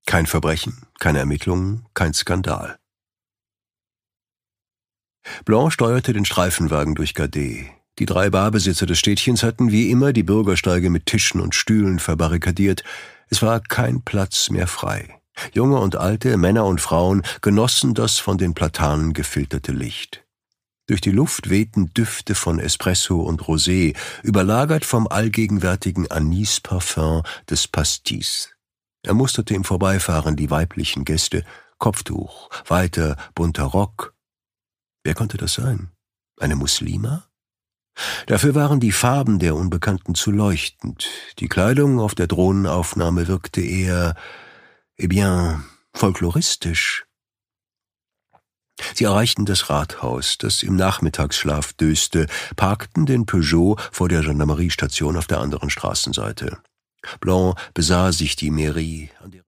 Kein Verbrechen, keine Ermittlungen, kein Skandal. Blanc steuerte den Streifenwagen durch Gade. Die 3 Barbesitzer des Städtchens hatten wie immer die Bürgersteige mit Tischen und Stühlen verbarrikadiert. Es war kein Platz mehr frei. Junge und Alte, Männer und Frauen genossen das von den Platanen gefilterte Licht. Durch die Luft wehten Düfte von Espresso und Rosé, überlagert vom allgegenwärtigen Anis-Parfum des Pastis. Er musterte im Vorbeifahren die weiblichen Gäste, Kopftuch, weiter bunter Rock. Wer konnte das sein? Eine Muslima? Dafür waren die Farben der Unbekannten zu leuchtend. Die Kleidung auf der Drohnenaufnahme wirkte eher, folkloristisch. Sie erreichten das Rathaus, das im Nachmittagsschlaf döste, parkten den Peugeot vor der Gendarmeriestation auf der anderen Straßenseite. Blanc besah sich die Mairie, an der